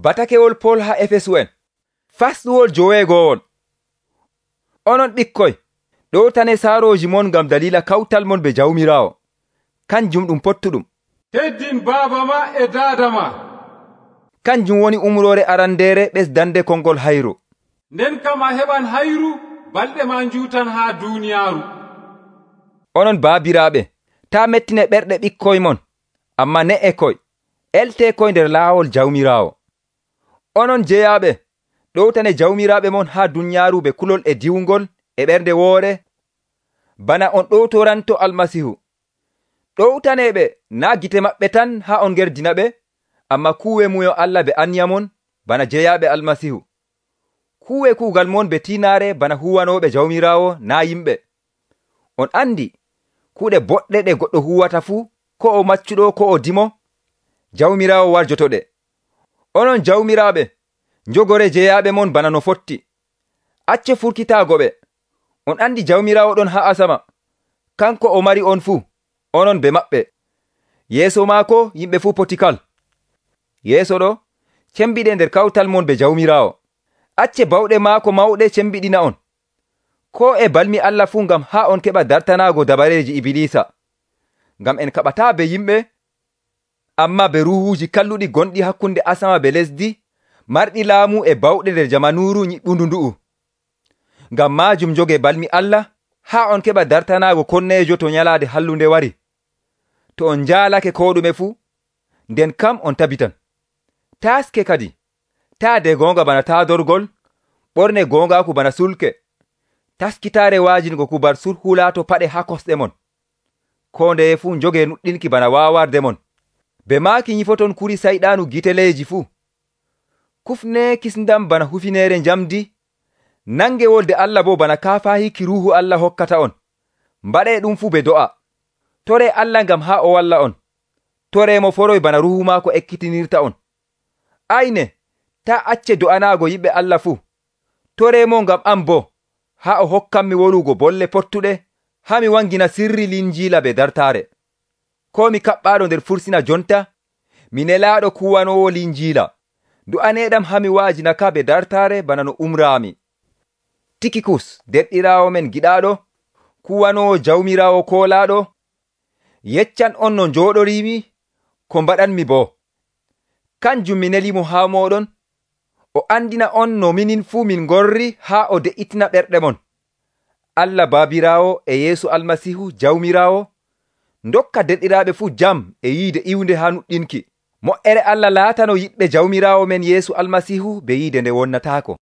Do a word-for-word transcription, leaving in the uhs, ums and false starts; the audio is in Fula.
Batakewol Pol ha Efesu'en fasɗuwol joweegoowol. Onon ɓikkoy, ɗowtane saaroji mon ngam dalila kawtal mon be Jawmiraawo, kanjum ɗum pottuɗum. Heddin baaba ma e daada ma. Kanjum woni umrore arandere ɓesdande kongol hayru. Nden kam a heɓan hayru balɗe ma njuutan haa duuniyaaru. Onon baabiraaɓe, ta mettine ɓerɗe ɓikkoy mon, amma ne'e koy, elte koy nder laawol Jawmiraawo. Onon jeyaaɓe, ɗowtane jawmiraaɓe mon haa dunyaaru be kulol e diwngol e ɓernde woore, bana on ɗowtoranto Almasihu. Ɗowtaneɓe naa gite maɓɓe tan haa on gerdina ɓe, amma kuuwe muyo Allah be anya mon bana jeyaaɓe Almasihu. Kuuwe kuugal mon be tiinaare bana huwanooɓe Jawmiraawo naa yimɓe. On andi kuuɗe boɗɗe ɗe goɗɗo huwata fuu, ko o maccuɗo ko o dimo, Jawmiraawo warjotoɗe. Onon jawmiraaɓe, njogore jeyaaɓe mon bana no fotti. Acce furkitaago ɓe. On andi Jawmiraawo ɗon haa asama, kanko o mari on fuu, onon be maɓɓe. Yeeso maako yimɓe fuu poti kal. Yeeso ɗo cembiɗe nder kawtal mon be Jawmiraawo. Acce bawɗe maako mawɗe cembiɗina on, ko e balmi Allah fuu ngam haa on keɓa dartanaago dabareeji Ibilisa. Ngam en kaɓataa be yimɓe, amma be ruhuuji kalluɗi gonɗi hakkunde asama be lesdi, marɗi laamu e bawɗe nder jamanuuru nyiɓɓundu ndu'u. Ngam maajum joge balmi Allah, haa on keɓa dartanaago konneejo to nyalaade hallunde wari. To on njaalake ko ɗume fuu, nden kam on tabitan. Taaske kadi, taade goonga bana taadorgol, ɓorne goongaaku bana sulke, taskitaare waajingo kubar surhulaato paɗe haa kosɗe mon. Ko ndeye fuu njoge nuɗɗinki bana waawarde mon. Be maaki nyifoton kuri sayɗaanu giteleeji fuu. Kufne kisndam bana hufineere njamdi, nange wolde Allah bo bana kaafahiki ruuhu Allah hokkata on. Mbaɗee ɗum fuu be do'a. Tore Allah ngam haa o walla on. Tore mo foroy bana ruuhu maako ekkitinirta on. Ayne, ta acce do'anaago yimɓe Allah fuu. Tore mo ngam am bo, haa o hokkanmi wolugo bolle pottuɗe, haa mi wangina sirri linjiila be dartaare. Ko mi kaɓɓaaɗo nder fursina jonta, mi nelaaɗo kuwanowo linjiila. Du'aneeɗam haa mi waajina ka be dartaare bana no umraami. Tikikus, derɗiraawo men giɗaaɗo, kuwanowo Jawmiraawo koolaaɗo, yeccan on no njooɗoriimi, ko mbaɗanmi bo. Kanjum mi nelimo haa mooɗon, o andina on no minin fuu min ngorri haa o de'itina ɓerɗe mon. Allah Baabiraawo e Yeesu Almasihu Jawmiraawo, ndokka derɗiraaɓe fuu jam e yiide iwnde haa nuɗɗinki. Mo'ere Allah laatano yiɗɓe Jawmiraawo men Yeesu Almasihu be yiide nde wonnataako.